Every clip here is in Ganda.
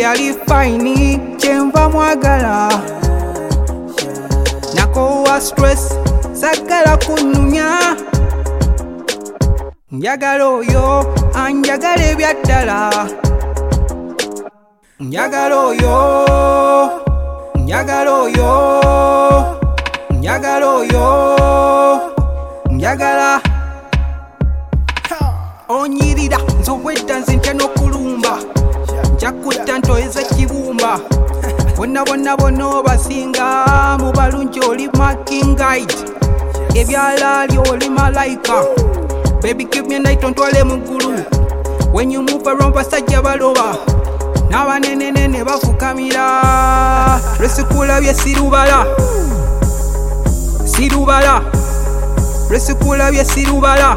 baby ali fine kyenva mwagala nakowa stress sagala kununya njagala oyo anjagala ebyaddala njagala oyo njagala oyo njagala oyo njagala onyirira nzobwedda nze ntya n'okulumba njakutta ntoyeza kibumba bonna bonna bonna obasinga mu balungi oli marking guide ebyalaali oli malayika baby give me a night ontwale mu ggulu when you move around basajja baloba n'abanenenene bafukamira lwesikulabye sirubala sirubala lwesikulabye sirubala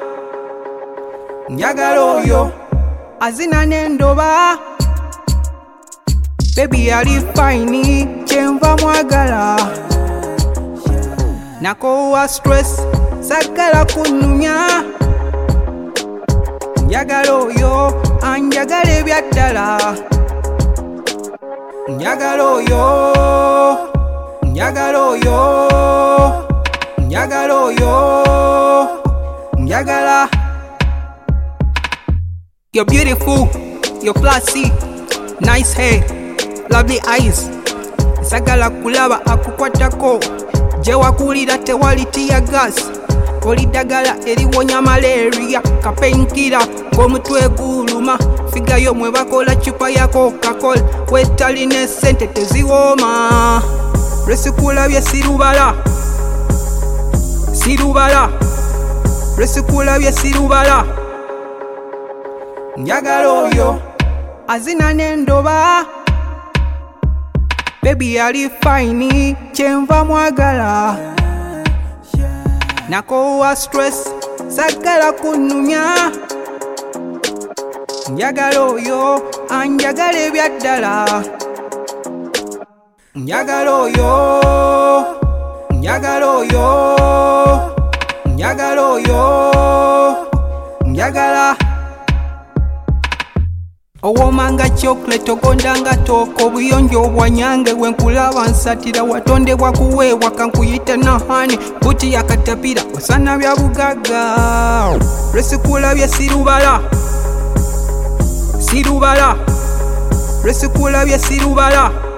njagala oyo azina n'endoba baby ali fine kyenva mwagala nakowa stress sagala kununya njagala oyo anjagala ebyaddala njagala oyo njagala oyo njagala oyo njagala. You're beautiful, you're classy, nice hair, lovely eyes. Sagala kulaba akukwatako, je wakulira tewali tear gas. Oli ddagala eriwonya malaria, kapainkira ng'omutwe guluma. Figa yo mwe bakola chupa ya Coca-Cola, wetalina sente teziwooma. Lwesikulabye sirubala, sirubala, lwesikulabye sirubala. Njagala oyo azina n'endoba baby ali fine kyenva mwagala nakowa stress sagala kununya njagala oyo anjagala ebyaddala njagala oyo njagala oyo njagala oyo njagala. Owomanga chocolate ogondanga toko buyonjo obwanyange wenkulaba nsatira watondebwa kuweebwa kankuyita nahani buti yakatapira osana bya bugaga lwesikulabye sirubala sirubala lwesikulabye sirubala